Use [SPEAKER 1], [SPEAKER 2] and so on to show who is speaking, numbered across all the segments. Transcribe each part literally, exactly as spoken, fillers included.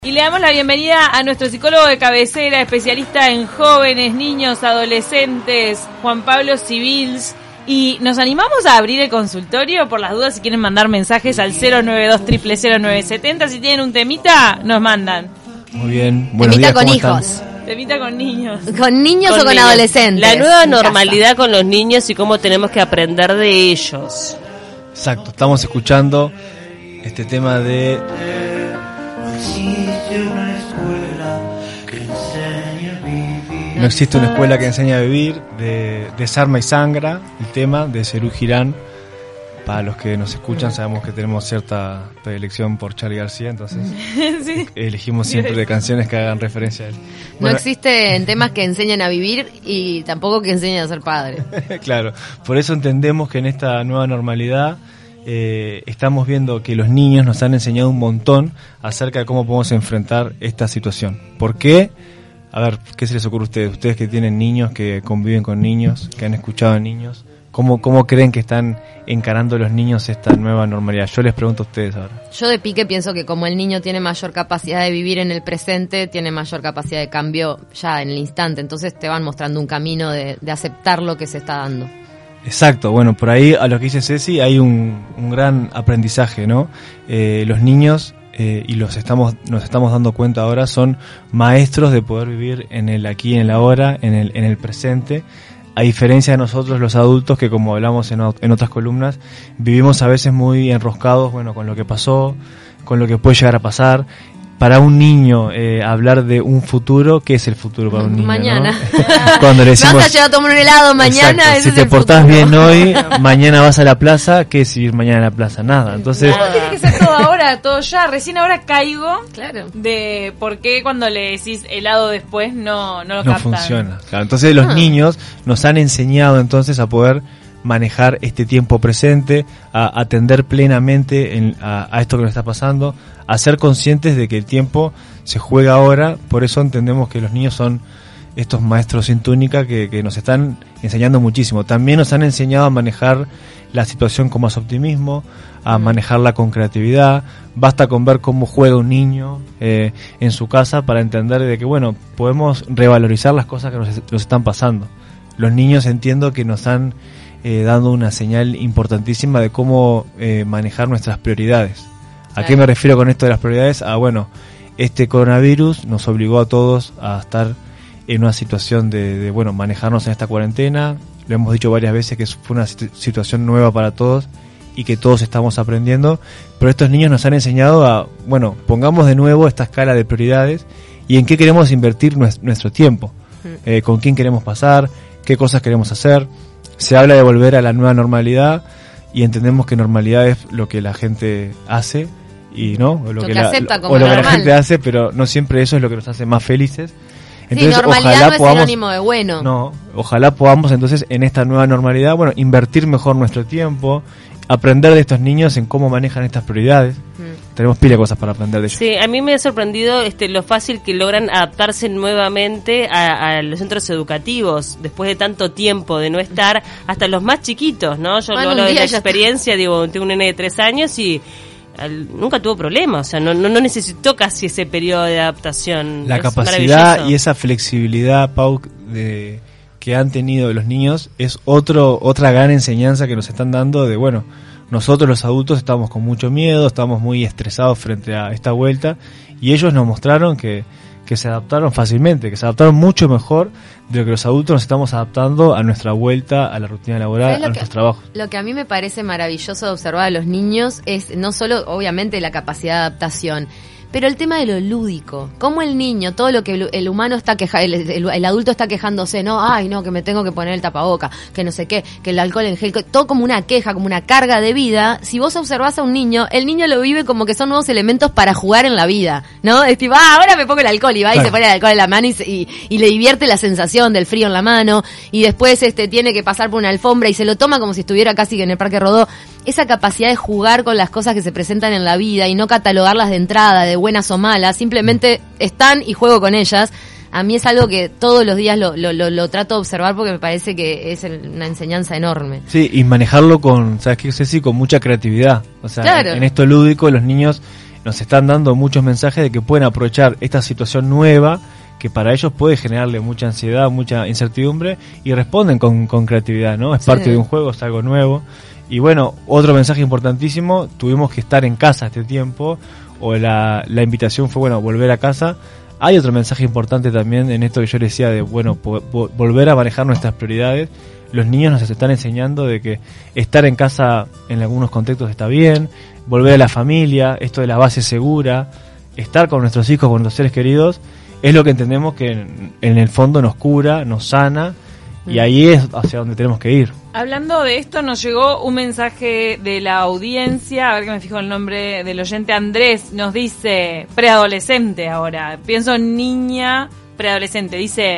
[SPEAKER 1] Y le damos la bienvenida a nuestro psicólogo de cabecera, especialista en jóvenes, niños, adolescentes, Juan Pablo Civils. Y nos animamos a abrir el consultorio, por las dudas, si quieren mandar mensajes al cero nueve dos cero cero cero nueve siete cero. Si tienen un temita, nos mandan.
[SPEAKER 2] Muy bien. Buenos
[SPEAKER 3] temita
[SPEAKER 2] días,
[SPEAKER 3] con
[SPEAKER 2] ¿cómo
[SPEAKER 3] hijos.
[SPEAKER 2] están?
[SPEAKER 1] Temita con niños.
[SPEAKER 3] ¿Con niños
[SPEAKER 4] con
[SPEAKER 3] o con
[SPEAKER 4] niños.
[SPEAKER 3] adolescentes?
[SPEAKER 4] La nueva normalidad con los niños y cómo tenemos que aprender de ellos.
[SPEAKER 2] Exacto, estamos escuchando este tema de... No existe una escuela que enseñe a vivir, de Desarma y Sangra, el tema de Serú Girán. Para los que nos escuchan, sabemos que tenemos cierta predilección por Charly García, entonces
[SPEAKER 1] Sí.
[SPEAKER 2] elegimos siempre de canciones que hagan referencia a él.
[SPEAKER 3] No existen temas que enseñen a vivir y tampoco que enseñen a ser padre.
[SPEAKER 2] Claro, por eso entendemos que en esta nueva normalidad eh, estamos viendo que los niños nos han enseñado un montón acerca de cómo podemos enfrentar esta situación. ¿Por qué? A ver, ¿qué se les ocurre a ustedes? Ustedes que tienen niños, que conviven con niños, que han escuchado a niños, ¿cómo, cómo creen que están encarando los niños esta nueva normalidad? Yo les pregunto a ustedes ahora.
[SPEAKER 3] Yo de pique pienso que como el niño tiene mayor capacidad de vivir en el presente, tiene mayor capacidad de cambio ya en el instante. Entonces te van mostrando un camino de, de aceptar lo que se está dando.
[SPEAKER 2] Exacto, bueno, por ahí a lo que dice Ceci hay un, un gran aprendizaje, ¿no? Eh, los niños, eh, y los estamos nos estamos dando cuenta ahora, son maestros de poder vivir en el aquí y en el ahora, en el, en el presente, a diferencia de nosotros los adultos que, como hablamos en, en otras columnas, vivimos a veces muy enroscados, bueno, con lo que pasó, con lo que puede llegar a pasar. Para un niño, eh, hablar de un futuro, ¿qué es el futuro para un niño?
[SPEAKER 3] Mañana.
[SPEAKER 2] ¿no? Cuando le decimos,
[SPEAKER 3] ¿Me vas a llevar a tomar un helado mañana?
[SPEAKER 2] exacto,
[SPEAKER 3] Ese
[SPEAKER 2] si
[SPEAKER 3] es
[SPEAKER 2] te
[SPEAKER 3] el
[SPEAKER 2] portás
[SPEAKER 3] futuro.
[SPEAKER 2] bien hoy, mañana vas a la plaza, ¿qué es ir mañana a la plaza? Nada. Entonces,
[SPEAKER 1] No, tiene que ser todo ahora, todo ya. Recién ahora caigo
[SPEAKER 3] Claro.
[SPEAKER 1] de por qué cuando le decís helado después no, no lo
[SPEAKER 2] no
[SPEAKER 1] captan.
[SPEAKER 2] funciona. Claro, entonces los
[SPEAKER 3] Ah.
[SPEAKER 2] niños nos han enseñado entonces a poder manejar este tiempo presente, a atender plenamente en, a, a esto que nos está pasando, a ser conscientes de que el tiempo se juega ahora. Por eso entendemos que los niños son estos maestros sin túnica que, que nos están enseñando muchísimo. También nos han enseñado a manejar la situación con más optimismo, a manejarla con creatividad. Basta con ver cómo juega un niño eh, en su casa para entender de que, bueno, podemos revalorizar las cosas que nos, nos están pasando. Los niños, entiendo que nos han eh, dado una señal importantísima de cómo eh, manejar nuestras prioridades. ¿A
[SPEAKER 3] Claro.
[SPEAKER 2] qué me refiero con esto de las prioridades? A, bueno, este coronavirus nos obligó a todos a estar en una situación de, de bueno, manejarnos en esta cuarentena. Lo hemos dicho varias veces que fue una situ- situación nueva para todos y que todos estamos aprendiendo, pero estos niños nos han enseñado a, bueno, pongamos de nuevo esta escala de prioridades y en qué queremos invertir nues- nuestro tiempo, eh, con quién queremos pasar, qué cosas queremos hacer. Se habla de volver a la nueva normalidad y entendemos que normalidad es lo que la gente hace y no o lo,
[SPEAKER 3] Lo
[SPEAKER 2] que,
[SPEAKER 3] que
[SPEAKER 2] la,
[SPEAKER 3] acepta
[SPEAKER 2] lo-
[SPEAKER 3] como
[SPEAKER 2] o lo que la
[SPEAKER 3] normal.
[SPEAKER 2] gente hace, pero no siempre eso es lo que nos hace más felices.
[SPEAKER 3] Sí, normalidad no es sinónimo de bueno.
[SPEAKER 2] No, ojalá podamos entonces en esta nueva normalidad, bueno, invertir mejor nuestro tiempo, aprender de estos niños en cómo manejan estas prioridades.
[SPEAKER 3] Mm.
[SPEAKER 2] Tenemos pila de cosas para aprender de ellos.
[SPEAKER 4] Sí, a mí me ha sorprendido este, lo fácil que logran adaptarse nuevamente a, a los centros educativos después de tanto tiempo de no estar, hasta los más chiquitos, ¿no? Yo
[SPEAKER 3] Bueno,
[SPEAKER 4] lo
[SPEAKER 3] un
[SPEAKER 4] hablo de
[SPEAKER 3] día
[SPEAKER 4] la
[SPEAKER 3] ya está.
[SPEAKER 4] experiencia, digo, tengo un nene de tres años y al- nunca tuvo problemas, o sea, no, no, no necesitó casi ese periodo de adaptación.
[SPEAKER 2] La
[SPEAKER 4] Es
[SPEAKER 2] capacidad
[SPEAKER 4] maravilloso.
[SPEAKER 2] y esa flexibilidad, Pau, de, que han tenido los niños es otro otra gran enseñanza que nos están dando de, bueno, nosotros los adultos estamos con mucho miedo, estamos muy estresados frente a esta vuelta y ellos nos mostraron que, que se adaptaron fácilmente, que se adaptaron mucho mejor de lo que los adultos nos estamos adaptando a nuestra vuelta a la rutina laboral,
[SPEAKER 3] ¿Sabes
[SPEAKER 2] a
[SPEAKER 3] lo
[SPEAKER 2] nuestros
[SPEAKER 3] que-
[SPEAKER 2] trabajos.
[SPEAKER 3] Lo que a mí me parece maravilloso de observar a los niños es no solo, obviamente, la capacidad de adaptación, pero el tema de lo lúdico. Cómo el niño, todo lo que el, el humano está quejando, el, el, el adulto está quejándose, no, ay, no, que me tengo que poner el tapaboca, que no sé qué, que el alcohol en gel, todo como una queja, como una carga de vida. Si vos observás a un niño, el niño lo vive como que son nuevos elementos para jugar en la vida, ¿no? Es tipo, ah, ahora me pongo el alcohol, y va
[SPEAKER 2] Claro.
[SPEAKER 3] y se pone el alcohol en la mano y, se- y, y le divierte la sensación del frío en la mano, y después este tiene que pasar por una alfombra y se lo toma como si estuviera casi que en el Parque Rodó. Esa capacidad de jugar con las cosas que se presentan en la vida y no catalogarlas de entrada, de buenas o malas, simplemente están y juego con ellas. A mí es algo que todos los días lo, lo, lo, lo trato de observar porque me parece que es el- una enseñanza enorme.
[SPEAKER 2] Sí, y manejarlo con, ¿sabes qué, Ceci? Con mucha creatividad. O sea,
[SPEAKER 3] Claro.
[SPEAKER 2] en, en esto lúdico los niños nos están dando muchos mensajes de que pueden aprovechar esta situación nueva, que para ellos puede generarle mucha ansiedad, mucha incertidumbre, y responden con, con creatividad, ¿no? Es parte
[SPEAKER 3] sí.
[SPEAKER 2] de un juego, es algo nuevo. Y bueno, otro mensaje importantísimo, tuvimos que estar en casa este tiempo, o la, la invitación fue, bueno, volver a casa. Hay otro mensaje importante también en esto que yo les decía de, bueno, po- po- volver a manejar nuestras prioridades. Los niños nos están enseñando de que estar en casa en algunos contextos está bien, volver a la familia, esto de la base segura, estar con nuestros hijos, con nuestros seres queridos, es lo que entendemos que en, en el fondo nos cura, nos sana, y ahí es hacia donde tenemos que ir.
[SPEAKER 1] Hablando de esto, nos llegó un mensaje de la audiencia, a ver que me fijo el nombre del oyente. Andrés nos dice, preadolescente ahora, pienso niña preadolescente, dice...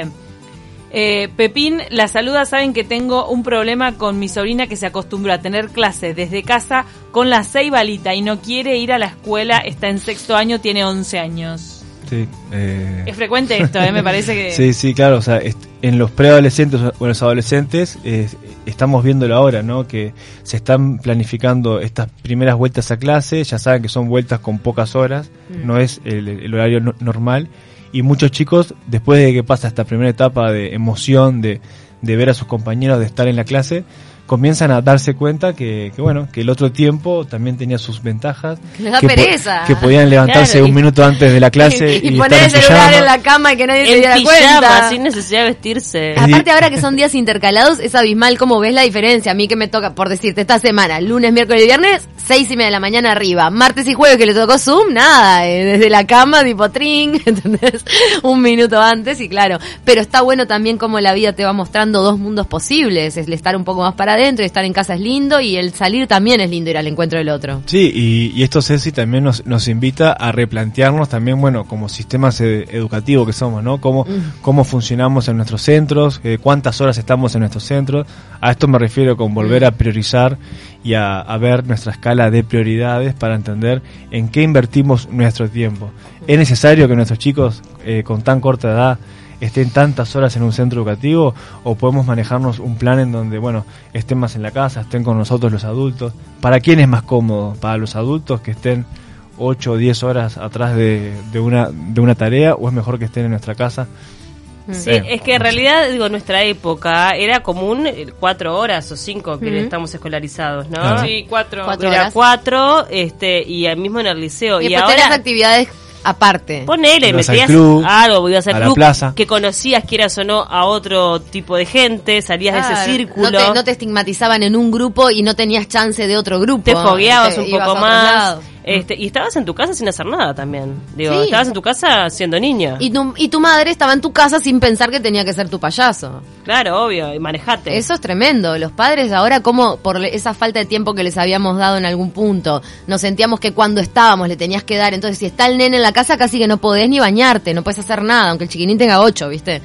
[SPEAKER 1] Eh, Pepín la saluda, saben que tengo un problema con mi sobrina que se acostumbró a tener clase desde casa con la ceibalita y no quiere ir a la escuela, está en sexto año, tiene once años.
[SPEAKER 2] Sí, eh...
[SPEAKER 1] Es frecuente esto, ¿eh? Me parece que...
[SPEAKER 2] Sí, sí, claro, o sea, est- en los preadolescentes o en los adolescentes eh, estamos viéndolo ahora, ¿no? Que se están planificando estas primeras vueltas a clase, ya saben que son vueltas con pocas horas, mm. no es el, el horario no- normal. Y muchos chicos, después de que pasa esta primera etapa de emoción, de, de ver a sus compañeros, de estar en la clase, comienzan a darse cuenta que, que bueno, que el otro tiempo también tenía sus ventajas.
[SPEAKER 3] Les da
[SPEAKER 2] que
[SPEAKER 3] pereza.
[SPEAKER 2] Po- que podían levantarse
[SPEAKER 4] Claro, y,
[SPEAKER 2] un minuto antes de la clase y,
[SPEAKER 3] y, y
[SPEAKER 2] estar
[SPEAKER 3] poner
[SPEAKER 2] en
[SPEAKER 3] el celular
[SPEAKER 2] pijama.
[SPEAKER 3] en la cama y que nadie se
[SPEAKER 4] en
[SPEAKER 3] diera
[SPEAKER 4] pijama,
[SPEAKER 3] cuenta.
[SPEAKER 4] sin necesidad de vestirse.
[SPEAKER 3] Aparte, ahora que son días intercalados, es abismal cómo ves la diferencia. A mí que me toca, por decirte, esta semana, lunes, miércoles y viernes, seis y media de la mañana arriba. Martes y jueves que le tocó Zoom, nada, eh, desde la cama, tipo tring, ¿entendés? Un minuto antes y claro. Pero está bueno también cómo la vida te va mostrando dos mundos posibles. Es el estar un poco más para adentro y estar en casa es lindo, y el salir también es lindo, ir al encuentro del otro.
[SPEAKER 2] Sí, y, y esto, Ceci, también nos, nos invita a replantearnos también, bueno, como sistemas ed- educativos que somos, ¿no? Cómo, mm. cómo funcionamos en nuestros centros, eh, cuántas horas estamos en nuestros centros. A esto me refiero con volver mm. a priorizar y a, a ver nuestra escala de prioridades para entender en qué invertimos nuestro tiempo. ¿Es necesario que nuestros chicos eh, con tan corta edad estén tantas horas en un centro educativo, o podemos manejarnos un plan en donde, bueno, estén más en la casa, estén con nosotros los adultos? ¿Para quién es más cómodo? ¿Para los adultos que estén ocho o diez horas atrás de, de una de una tarea, o es mejor que estén en nuestra casa?
[SPEAKER 4] Sí, eh, es que en realidad, digo, nuestra época era común cuatro horas o cinco que uh-huh. estamos escolarizados, ¿no?
[SPEAKER 1] Claro. Sí, cuatro.
[SPEAKER 4] cuatro era horas. cuatro, este, y mismo en el liceo.
[SPEAKER 3] Y,
[SPEAKER 4] y
[SPEAKER 3] ahora
[SPEAKER 4] tenés
[SPEAKER 3] actividades aparte.
[SPEAKER 4] Ponele,
[SPEAKER 2] ibas
[SPEAKER 4] metías
[SPEAKER 2] al club,
[SPEAKER 4] algo, ibas al
[SPEAKER 2] a
[SPEAKER 4] club,
[SPEAKER 2] la plaza,
[SPEAKER 4] que conocías, quieras o no, a otro tipo de gente, salías
[SPEAKER 3] claro,
[SPEAKER 4] de ese círculo.
[SPEAKER 3] No te, no te estigmatizaban en un grupo y no tenías chance de otro grupo.
[SPEAKER 4] Te fogueabas un poco más.
[SPEAKER 3] Lados.
[SPEAKER 4] Este, y estabas en tu casa sin hacer nada también. Digo,
[SPEAKER 3] sí.
[SPEAKER 4] estabas en tu casa siendo niña.
[SPEAKER 3] Y tu, y tu madre estaba en tu casa sin pensar que tenía que ser tu payaso.
[SPEAKER 4] Claro, obvio, y manejate.
[SPEAKER 3] Eso es tremendo. Los padres ahora, como por esa falta de tiempo que les habíamos dado en algún punto, nos sentíamos que cuando estábamos le tenías que dar. Entonces, si está el nene en la casa, casi que no podés ni bañarte, no puedes hacer nada, aunque el chiquinín tenga ocho, ¿viste?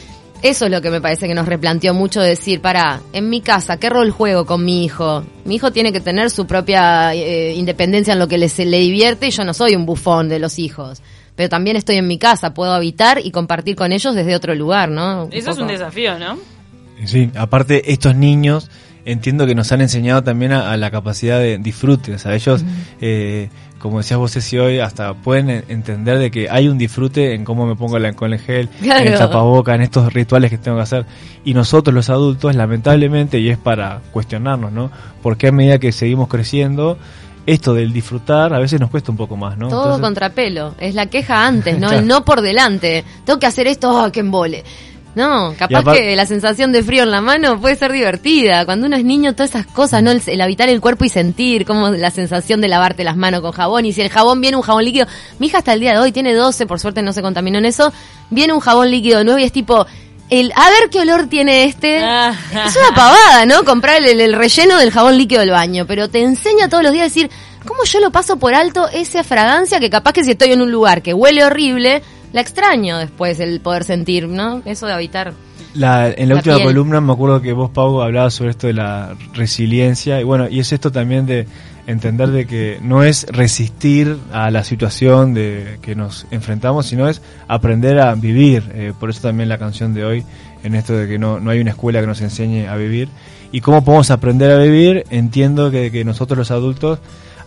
[SPEAKER 3] Eso es lo que me parece que nos replanteó mucho, decir, pará, en mi casa, ¿qué rol juego con mi hijo? Mi hijo tiene que tener su propia eh, independencia en lo que le, se le divierte, y yo no soy un bufón de los hijos. Pero también estoy en mi casa, puedo habitar y compartir con ellos desde otro lugar, ¿no? Un
[SPEAKER 1] Eso
[SPEAKER 3] poco.
[SPEAKER 1] es un desafío, ¿no?
[SPEAKER 2] Sí, aparte estos niños entiendo que nos han enseñado también a, a la capacidad de disfrute, o sea, ellos, uh-huh. eh, como decías vos, Ceci, hoy hasta pueden entender de que hay un disfrute en cómo me pongo el alcohol en gel, claro. en el tapaboca, en estos rituales que tengo que hacer. Y nosotros los adultos, lamentablemente, y es para cuestionarnos, ¿no? Porque a medida que seguimos creciendo, esto del disfrutar a veces nos cuesta un poco más, ¿no?
[SPEAKER 3] Todo
[SPEAKER 2] Entonces,
[SPEAKER 3] contrapelo, es la queja antes, ¿no?
[SPEAKER 2] Claro.
[SPEAKER 3] El no por delante. Tengo que hacer esto, ¡oh, qué embole! No, capaz apart- que la sensación de frío en la mano puede ser divertida. Cuando uno es niño, todas esas cosas, ¿no? El, el habitar el cuerpo y sentir como la sensación de lavarte las manos con jabón. Y si el jabón viene un jabón líquido, mi hija hasta el día de hoy tiene doce, por suerte no se contaminó en eso, viene un jabón líquido nuevo y es tipo, el a ver qué olor tiene este.
[SPEAKER 1] Ah.
[SPEAKER 3] Es una pavada, ¿no? Comprar el, el relleno del jabón líquido del baño, pero te enseña todos los días a decir, ¿cómo yo lo paso por alto esa fragancia que capaz que si estoy en un lugar que huele horrible, la extraño después, el poder sentir, ¿no? Eso de habitar.
[SPEAKER 2] La, en la,
[SPEAKER 3] la
[SPEAKER 2] última
[SPEAKER 3] piel.
[SPEAKER 2] columna me acuerdo que vos, Pau, hablabas sobre esto de la resiliencia, y bueno, y es esto también de entender de que no es resistir a la situación de que nos enfrentamos, sino es aprender a vivir. Eh, por eso también la canción de hoy, en esto de que no, no hay una escuela que nos enseñe a vivir. Y cómo podemos aprender a vivir, entiendo que, que nosotros los adultos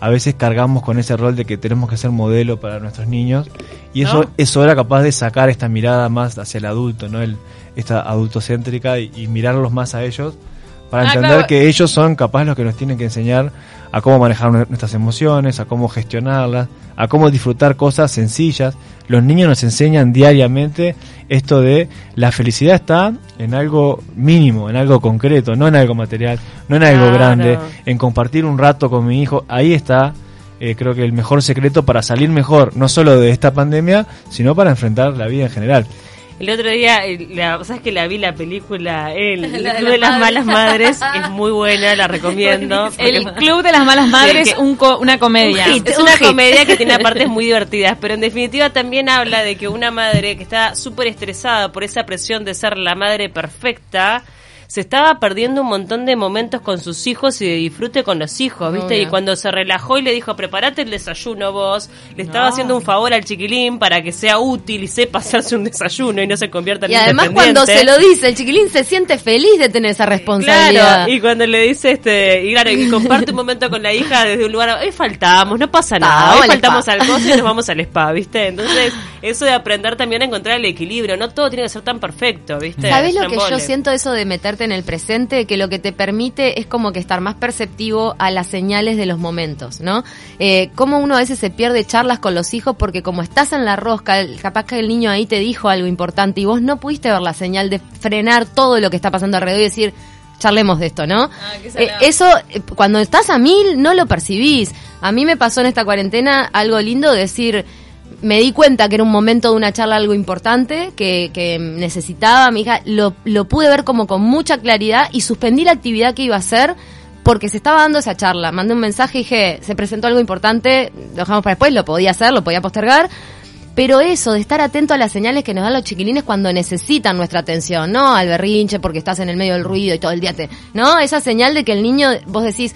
[SPEAKER 2] a veces cargamos con ese rol de que tenemos que ser modelo para nuestros niños, y eso,
[SPEAKER 1] ¿no?
[SPEAKER 2] eso era capaz de sacar esta mirada más hacia el adulto, ¿no? El, esta adultocéntrica, y, y mirarlos más a ellos, para
[SPEAKER 1] Ah,
[SPEAKER 2] entender
[SPEAKER 1] claro.
[SPEAKER 2] que ellos son capaz los que nos tienen que enseñar a cómo manejar nuestras emociones, a cómo gestionarlas, a cómo disfrutar cosas sencillas. Los niños nos enseñan diariamente esto de la felicidad está en algo mínimo, en algo concreto, no en algo material, no en algo
[SPEAKER 4] Claro.
[SPEAKER 2] grande, en compartir un rato con mi hijo. Ahí está, eh, creo que el mejor secreto para salir mejor, no solo de esta pandemia, sino para enfrentar la vida en general.
[SPEAKER 4] El otro día, eh, la, ¿sabes que la vi la película El,
[SPEAKER 3] La de
[SPEAKER 4] Club de
[SPEAKER 3] las
[SPEAKER 4] las Malas
[SPEAKER 3] Madres.
[SPEAKER 4] Madres? Es muy buena, la recomiendo.
[SPEAKER 1] El Club de las Malas Madres,
[SPEAKER 4] Sí, que-
[SPEAKER 1] un co- una comedia.
[SPEAKER 3] Un hit.
[SPEAKER 4] Es una comedia que tiene partes muy divertidas, pero en definitiva también habla de que una madre que está súper estresada por esa presión de ser la madre perfecta, se estaba perdiendo un montón de momentos con sus hijos y de disfrute con los hijos, ¿viste?
[SPEAKER 3] Obvio.
[SPEAKER 4] Y cuando se relajó y le dijo, prepárate el desayuno vos, le estaba
[SPEAKER 1] No.
[SPEAKER 4] haciendo un favor al chiquilín para que sea útil y sepa hacerse un desayuno y no se convierta en
[SPEAKER 3] Y además
[SPEAKER 4] independiente.
[SPEAKER 3] cuando se lo dice, el chiquilín se siente feliz de tener esa responsabilidad.
[SPEAKER 4] Claro, y cuando le dice, este, y claro, y comparte un momento con la hija desde un lugar, hoy faltamos, no pasa nada,
[SPEAKER 3] Vamos
[SPEAKER 4] hoy
[SPEAKER 3] al
[SPEAKER 4] faltamos
[SPEAKER 3] spa.
[SPEAKER 4] al coso y nos vamos al spa, ¿viste? Entonces, eso de aprender también a encontrar el equilibrio, no todo tiene que ser tan perfecto, ¿viste?
[SPEAKER 3] ¿Sabés
[SPEAKER 4] Es
[SPEAKER 3] lo
[SPEAKER 4] un
[SPEAKER 3] que yo
[SPEAKER 4] embole.
[SPEAKER 3] siento eso de meterte en el presente? Que lo que te permite es como que estar más perceptivo a las señales de los momentos, ¿no? Eh, cómo uno a veces se pierde charlas con los hijos porque como estás en la rosca, el- capaz que el niño ahí te dijo algo importante y vos no pudiste ver la señal de frenar todo lo que está pasando alrededor y decir, charlemos de esto, ¿no?
[SPEAKER 1] qué
[SPEAKER 3] Eh,
[SPEAKER 1] salado.
[SPEAKER 3] eso, eh, cuando estás a mil, no lo percibís. A mí me pasó en esta cuarentena algo lindo de decir, me di cuenta que era un momento de una charla algo importante que, que necesitaba mi hija, lo, lo pude ver como con mucha claridad y suspendí la actividad que iba a hacer porque se estaba dando esa charla. Mandé un mensaje y dije, se presentó algo importante, lo dejamos para después, lo podía hacer, lo podía postergar. Pero eso, de estar atento a las señales que nos dan los chiquilines cuando necesitan nuestra atención, no al berrinche porque estás en el medio del ruido y todo el día te... No, esa señal de que el niño, vos decís,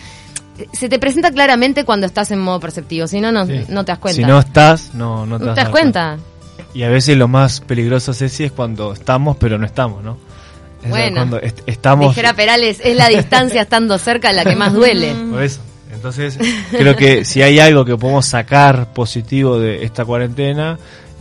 [SPEAKER 3] se te presenta claramente cuando estás en modo perceptivo, si no, no,
[SPEAKER 2] Sí.
[SPEAKER 3] no te das cuenta.
[SPEAKER 2] Si no estás, no, no te,
[SPEAKER 3] ¿No
[SPEAKER 2] vas
[SPEAKER 3] te
[SPEAKER 2] a
[SPEAKER 3] das
[SPEAKER 2] dar
[SPEAKER 3] cuenta?
[SPEAKER 2] Y a veces lo más peligroso, Ceci, es cuando estamos pero no estamos, ¿no? Es
[SPEAKER 3] Bueno.
[SPEAKER 2] cuando est- estamos...
[SPEAKER 3] Dijera Perales, es la distancia estando cerca la que más duele.
[SPEAKER 2] Por eso. Entonces, creo que si hay algo que podemos sacar positivo de esta cuarentena,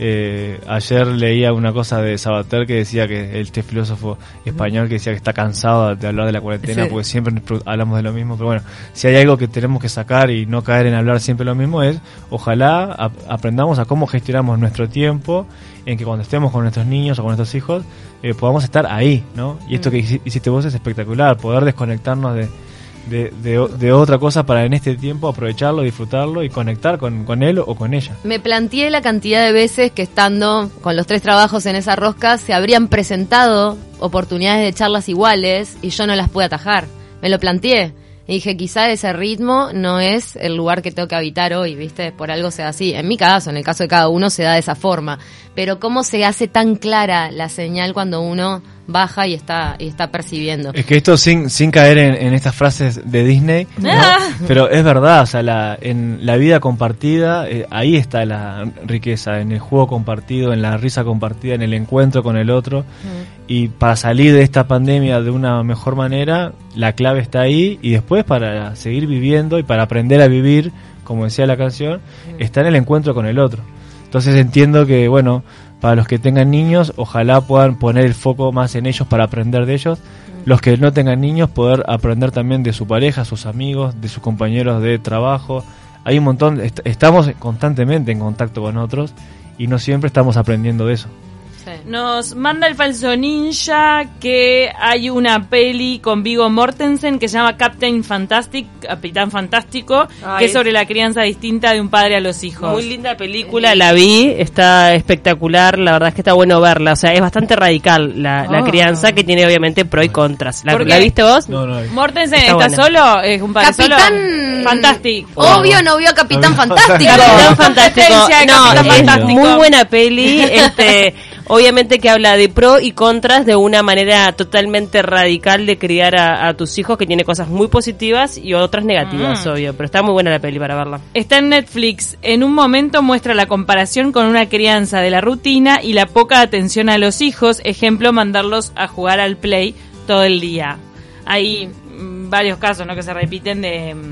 [SPEAKER 2] eh, ayer leía una cosa de Sabater que decía que este filósofo español que decía que está cansado de hablar de la cuarentena
[SPEAKER 3] Sí.
[SPEAKER 2] porque siempre nos pro- hablamos de lo mismo, pero bueno, si hay algo que tenemos que sacar y no caer en hablar siempre lo mismo es, ojalá ap- aprendamos a cómo gestionamos nuestro tiempo, en que cuando estemos con nuestros niños o con nuestros hijos eh, podamos estar ahí, ¿no? Y esto que hici- hiciste vos es espectacular, poder desconectarnos de De, de, de otra cosa para en este tiempo aprovecharlo, disfrutarlo y conectar con, con él o con ella.
[SPEAKER 3] Me planteé la cantidad de veces que estando con los tres trabajos en esa rosca se habrían presentado oportunidades de charlas iguales y yo no las pude atajar. Me lo planteé. Y dije, quizá ese ritmo no es el lugar que tengo que habitar hoy, ¿viste? Por algo sea así. En mi caso, en el caso de cada uno, se da de esa forma. Pero ¿cómo se hace tan clara la señal cuando uno baja y está y está percibiendo?
[SPEAKER 2] Es que esto sin, sin caer en, en estas frases de Disney, ¿no? Pero es verdad, o sea, la, en la vida compartida, eh, ahí está la riqueza, en el juego compartido, en la risa compartida, en el encuentro con el otro. Y para salir de esta pandemia de una mejor manera, la clave está ahí, y después para seguir viviendo y para aprender a vivir, como decía la canción, está en el encuentro con el otro. Entonces entiendo que, bueno, para los que tengan niños, ojalá puedan poner el foco más en ellos para aprender de ellos. Los que no tengan niños, poder aprender también de su pareja, sus amigos, de sus compañeros de trabajo. Hay un montón, est- estamos constantemente en contacto con otros y no siempre estamos aprendiendo de eso.
[SPEAKER 3] Sí.
[SPEAKER 1] Nos manda el falso ninja que hay una peli con Viggo Mortensen que se llama Captain Fantastic, Capitán Fantástico,
[SPEAKER 4] Ay,
[SPEAKER 1] que es sobre la crianza distinta de un padre a los hijos.
[SPEAKER 4] Muy linda película, la vi, está espectacular, la verdad es que está bueno verla, o sea, es bastante radical la, la
[SPEAKER 1] Oh.
[SPEAKER 4] crianza que tiene obviamente pro y contras. ¿La,
[SPEAKER 1] ¿Por qué?
[SPEAKER 4] ¿la viste vos?
[SPEAKER 2] No, no,
[SPEAKER 1] Mortensen
[SPEAKER 4] Está
[SPEAKER 1] está,
[SPEAKER 4] buena.
[SPEAKER 1] solo, es un padre
[SPEAKER 3] Capitán...
[SPEAKER 1] solo. Fantástico.
[SPEAKER 3] Obvio no vio a Capitán Fantástico.
[SPEAKER 4] Capitán Fantástico.
[SPEAKER 1] Competencia de
[SPEAKER 4] No,
[SPEAKER 1] Capitán
[SPEAKER 4] es
[SPEAKER 1] Fantástico.
[SPEAKER 4] muy buena peli. Este, obviamente que habla de pro y contras de una manera totalmente radical de criar a, a tus hijos, que tiene cosas muy positivas y otras negativas,
[SPEAKER 1] Mm.
[SPEAKER 4] obvio. Pero está muy buena la peli para verla.
[SPEAKER 1] Está en Netflix. En un momento muestra la comparación con una crianza de la rutina y la poca atención a los hijos. Ejemplo, mandarlos a jugar al play todo el día. Hay mm, varios casos, ¿no?, que se repiten de mm,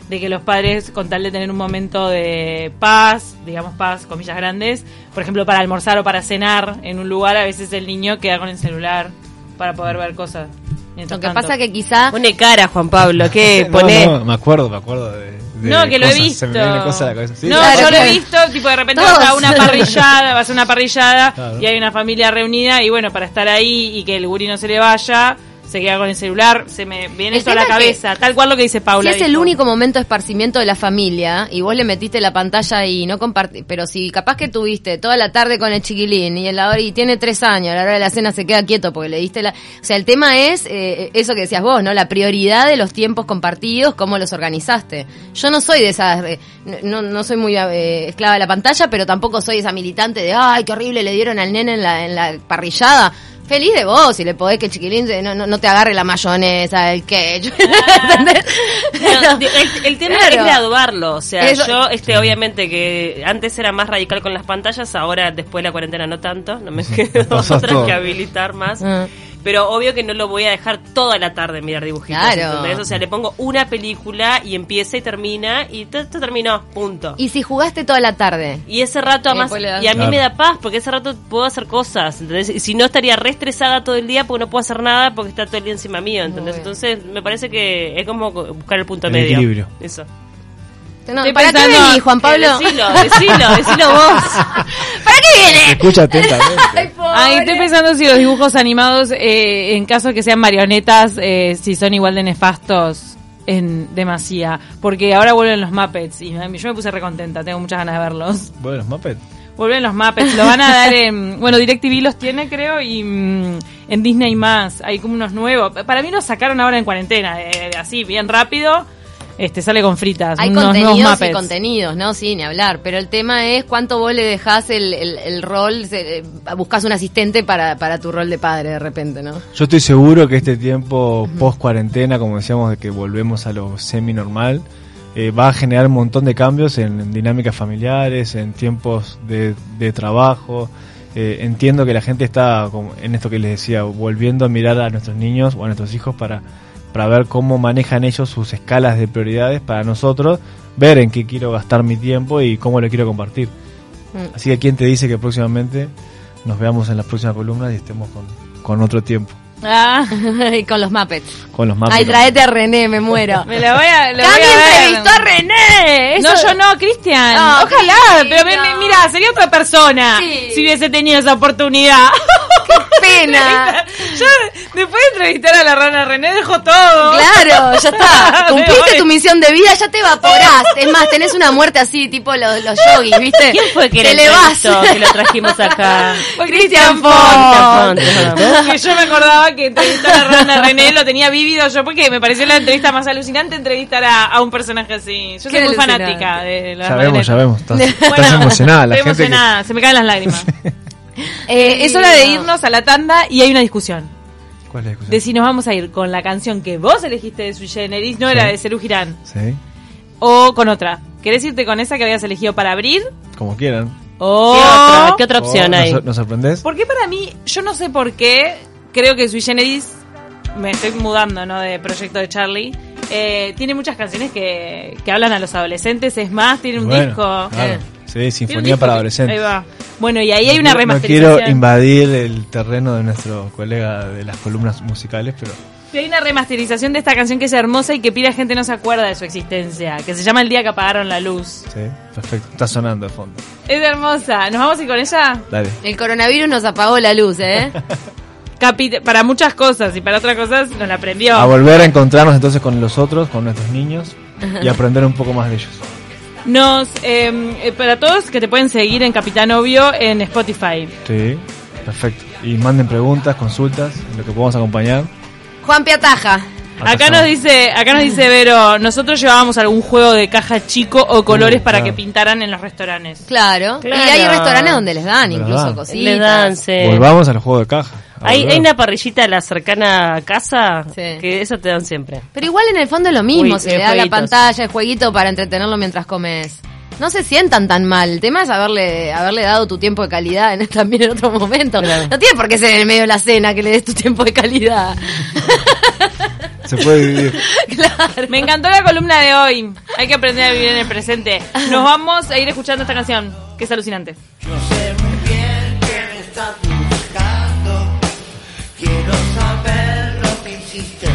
[SPEAKER 1] de que los padres, con tal de tener un momento de paz, digamos paz, comillas grandes, por ejemplo para almorzar o para cenar en un lugar, a veces el niño queda con el celular para poder ver cosas.
[SPEAKER 3] Lo que pasa que quizá...
[SPEAKER 4] Pone cara, Juan Pablo, ¿qué?
[SPEAKER 2] No,
[SPEAKER 4] Pone...
[SPEAKER 2] no, me acuerdo, me acuerdo de... de
[SPEAKER 1] no, que lo
[SPEAKER 2] cosas,
[SPEAKER 1] he visto.
[SPEAKER 2] Se me viene cosas a la cabeza. ¿Sí?
[SPEAKER 1] No,
[SPEAKER 3] Claro,
[SPEAKER 1] yo lo
[SPEAKER 3] claro.
[SPEAKER 1] he visto, tipo de repente
[SPEAKER 3] Todos.
[SPEAKER 1] va a una parrillada, va a ser una parrillada
[SPEAKER 2] Claro.
[SPEAKER 1] y hay una familia reunida y bueno, para estar ahí y que el guri no se le vaya, se queda con el celular, se me viene
[SPEAKER 3] El
[SPEAKER 1] esto a la
[SPEAKER 3] tema es
[SPEAKER 1] cabeza, tal cual lo que dice Paula.
[SPEAKER 3] Si es el
[SPEAKER 1] dijo.
[SPEAKER 3] único momento de esparcimiento de la familia y vos le metiste la pantalla y no compartís, pero si capaz que tuviste toda la tarde con el chiquilín y, en la hora, y tiene tres años, a la hora de la cena se queda quieto porque le diste la... O sea, el tema es eh, eso que decías vos, ¿no? La prioridad de los tiempos compartidos, cómo los organizaste. Yo no soy de esas... eh, no, no soy muy eh, esclava de la pantalla, pero tampoco soy esa militante de ¡ay, qué horrible le dieron al nene en la, en la parrillada! Feliz de vos, si le podés que el chiquilín no, no, no te agarre la mayonesa, el ketchup. ¿Entendés?
[SPEAKER 4] No, el, el tema
[SPEAKER 3] Claro.
[SPEAKER 4] es graduarlo, o sea,
[SPEAKER 3] Eso-
[SPEAKER 4] yo este obviamente que antes era más radical con las pantallas, ahora después de la cuarentena no tanto, no me quedo
[SPEAKER 2] pasó
[SPEAKER 4] otra
[SPEAKER 2] todo.
[SPEAKER 4] que habilitar más.
[SPEAKER 3] Ah.
[SPEAKER 4] Pero obvio que no lo voy a dejar toda la tarde mirar dibujitos,
[SPEAKER 3] Claro.
[SPEAKER 4] ¿entendés? O sea, le pongo una película y empieza y termina y esto terminó, punto. Y,
[SPEAKER 3] Y si jugaste toda la tarde.
[SPEAKER 4] ese rato
[SPEAKER 3] Y
[SPEAKER 4] además,
[SPEAKER 3] después le das-
[SPEAKER 4] y a mí
[SPEAKER 2] Claro.
[SPEAKER 4] me da paz porque ese rato puedo hacer cosas, ¿entendés? Y si no estaría re estresada todo el día porque no puedo hacer nada porque está todo el día encima mío, ¿entendés?
[SPEAKER 3] Muy bien.
[SPEAKER 4] Entonces me parece que es como buscar el punto
[SPEAKER 2] El
[SPEAKER 4] medio.
[SPEAKER 2] equilibrio.
[SPEAKER 4] Eso.
[SPEAKER 3] No,
[SPEAKER 1] Estoy
[SPEAKER 3] ¿para qué
[SPEAKER 1] pensando-
[SPEAKER 3] venís, Juan Pablo?
[SPEAKER 4] Eh, decilo, decilo, decilo vos.
[SPEAKER 3] ¿Para qué
[SPEAKER 2] Se
[SPEAKER 3] viene?
[SPEAKER 2] escucha atentamente.
[SPEAKER 1] Ay, estoy pensando si los dibujos animados, eh, en caso de que sean marionetas, eh, si son igual de nefastos en demasía. Porque ahora vuelven los Muppets y me- yo me puse recontenta, tengo muchas ganas de verlos.
[SPEAKER 2] Bueno, los Muppets.
[SPEAKER 1] Vuelven los Muppets, lo van a dar en... Bueno, DirecTV los tiene, creo, y mm, en Disney más. Hay como unos nuevos. Para mí los sacaron ahora en cuarentena, eh, así, bien rápido. Este, sale con fritas.
[SPEAKER 3] Hay
[SPEAKER 1] unos nuevos
[SPEAKER 3] contenidos y
[SPEAKER 1] Muppets.
[SPEAKER 3] contenidos, ¿no? Sí, ni hablar. Pero el tema es cuánto vos le dejás el, el, el rol, se- eh, buscás un asistente para, para tu rol de padre de repente, ¿no?
[SPEAKER 2] Yo estoy seguro que este tiempo post cuarentena, como decíamos, de que volvemos a lo semi normal, eh, va a generar un montón de cambios en, en dinámicas familiares, en tiempos de, de trabajo. Eh, entiendo que la gente está, como en esto que les decía, volviendo a mirar a nuestros niños o a nuestros hijos para, para ver cómo manejan ellos sus escalas de prioridades para nosotros, ver en qué quiero gastar mi tiempo y cómo lo quiero compartir.
[SPEAKER 3] Mm.
[SPEAKER 2] Así que quién te dice que próximamente nos veamos en las próximas columnas y estemos con, con otro tiempo,
[SPEAKER 1] Ah,
[SPEAKER 3] y con los Muppets.
[SPEAKER 2] con los mapas.
[SPEAKER 3] Ay, traete a René, me muero.
[SPEAKER 1] me lo voy a... Lo voy
[SPEAKER 3] ¡Cami
[SPEAKER 1] a ver.
[SPEAKER 3] entrevistó a René!
[SPEAKER 1] No,
[SPEAKER 3] Eso-
[SPEAKER 1] yo no, Cristian.
[SPEAKER 3] No,
[SPEAKER 1] Ojalá,
[SPEAKER 3] Cris,
[SPEAKER 1] pero me-
[SPEAKER 3] no.
[SPEAKER 1] me- mira, sería otra persona
[SPEAKER 3] Sí.
[SPEAKER 1] si hubiese tenido esa oportunidad.
[SPEAKER 3] Pena.
[SPEAKER 1] Yo, después de entrevistar a la rana René, dejo todo.
[SPEAKER 3] Claro, ya está.
[SPEAKER 1] Me
[SPEAKER 3] Cumpliste
[SPEAKER 1] voy.
[SPEAKER 3] tu misión de vida, ya te evaporás. Es más, tenés una muerte así, tipo los, los yogis, ¿viste?
[SPEAKER 4] ¿Quién fue que
[SPEAKER 3] te
[SPEAKER 4] le
[SPEAKER 3] elevás.
[SPEAKER 4] entrevistó, que lo trajimos acá?
[SPEAKER 1] Fue
[SPEAKER 3] Cristian
[SPEAKER 1] Font.
[SPEAKER 3] Font.
[SPEAKER 4] Cristian Font.
[SPEAKER 1] Que yo me acordaba que entrevistar a la rana René lo tenía vívido yo porque me pareció la entrevista más alucinante entrevistar a, a un personaje así. Yo soy
[SPEAKER 3] Qué
[SPEAKER 1] muy
[SPEAKER 3] alucinante.
[SPEAKER 1] fanática de la
[SPEAKER 2] Ya vemos, ya vemos. Estás, estás
[SPEAKER 1] Bueno,
[SPEAKER 2] emocionada. La
[SPEAKER 1] estoy
[SPEAKER 2] gente que-
[SPEAKER 1] emocionada, se me caen las lágrimas.
[SPEAKER 3] Eh,
[SPEAKER 1] Eh, es hora de irnos a la tanda y hay una discusión.
[SPEAKER 2] ¿Cuál es la discusión?
[SPEAKER 1] De si nos vamos a ir con la canción que vos elegiste de Sui Generis, no
[SPEAKER 2] Sí.
[SPEAKER 1] era de Serú Girán,
[SPEAKER 2] Sí,
[SPEAKER 1] o con otra. ¿Querés irte con esa que habías elegido para abrir?
[SPEAKER 2] como quieran.
[SPEAKER 1] O...
[SPEAKER 4] ¿Qué otra, qué otra opción
[SPEAKER 2] Oh,
[SPEAKER 4] hay?
[SPEAKER 2] ¿Nos, nos sorprendés?
[SPEAKER 1] Porque para mí, yo no sé por qué, creo que Sui Generis, me estoy mudando, ¿no? De proyecto de Charlie, eh, tiene muchas canciones que, que hablan a los adolescentes, es más, tiene un
[SPEAKER 2] Bueno,
[SPEAKER 1] disco.
[SPEAKER 2] claro.
[SPEAKER 1] eh,
[SPEAKER 2] Sí,
[SPEAKER 1] tiene un
[SPEAKER 2] Sinfonía
[SPEAKER 1] disco
[SPEAKER 2] para
[SPEAKER 1] que-
[SPEAKER 2] adolescentes.
[SPEAKER 1] Ahí va. Bueno, y ahí hay
[SPEAKER 2] No
[SPEAKER 1] una
[SPEAKER 2] quiero-
[SPEAKER 1] remasterización.
[SPEAKER 2] No quiero invadir el terreno de nuestro colega de las columnas musicales, pero
[SPEAKER 1] Y hay una remasterización de esta canción que es hermosa y que pila gente no se acuerda de su existencia, que se llama El día que apagaron la luz.
[SPEAKER 2] sí, perfecto. Está sonando de fondo.
[SPEAKER 1] Es hermosa. ¿Nos vamos a ir con ella?
[SPEAKER 2] Dale.
[SPEAKER 3] El coronavirus nos apagó la luz, ¿eh?
[SPEAKER 1] Capi- para muchas cosas y para otras cosas nos la aprendió.
[SPEAKER 2] A volver a encontrarnos entonces con los otros, con nuestros niños y aprender un poco más de ellos.
[SPEAKER 1] Nos, eh, eh, para todos que te pueden seguir en Capitán Obvio en Spotify.
[SPEAKER 2] Sí, perfecto. Y manden preguntas, consultas, en lo que podamos acompañar.
[SPEAKER 3] Juan Piataja.
[SPEAKER 1] Acá nos dice, acá nos dice Vero, nosotros llevábamos algún juego de caja chico o colores
[SPEAKER 2] Uh,
[SPEAKER 1] para
[SPEAKER 2] claro.
[SPEAKER 1] que pintaran en los restaurantes.
[SPEAKER 3] Claro.
[SPEAKER 4] Claro.
[SPEAKER 3] Y hay restaurantes donde les dan
[SPEAKER 2] Les
[SPEAKER 3] incluso
[SPEAKER 2] dan.
[SPEAKER 3] cositas.
[SPEAKER 4] Le dan, sí.
[SPEAKER 2] Volvamos al juego de caja. A
[SPEAKER 4] Hay,
[SPEAKER 2] volver.
[SPEAKER 4] hay una parrillita a la cercana a casa
[SPEAKER 3] Sí.
[SPEAKER 4] que eso te dan siempre.
[SPEAKER 3] Pero igual en el fondo es lo mismo,
[SPEAKER 4] Uy,
[SPEAKER 3] se
[SPEAKER 4] eh,
[SPEAKER 3] le da la
[SPEAKER 4] jueguitos.
[SPEAKER 3] pantalla, el jueguito para entretenerlo mientras comes. No se sientan tan mal. El tema es haberle, haberle dado tu tiempo de calidad en, también en otro momento.
[SPEAKER 4] Claro.
[SPEAKER 3] No tiene por qué ser en el medio de la cena que le des tu tiempo de calidad.
[SPEAKER 2] Se puede dividir.
[SPEAKER 3] Claro.
[SPEAKER 1] Me encantó la columna de hoy. Hay que aprender a vivir en el presente. Nos vamos a ir escuchando esta canción, que es alucinante.
[SPEAKER 5] Yo sé muy bien que me estás buscando. Quiero saber lo que hiciste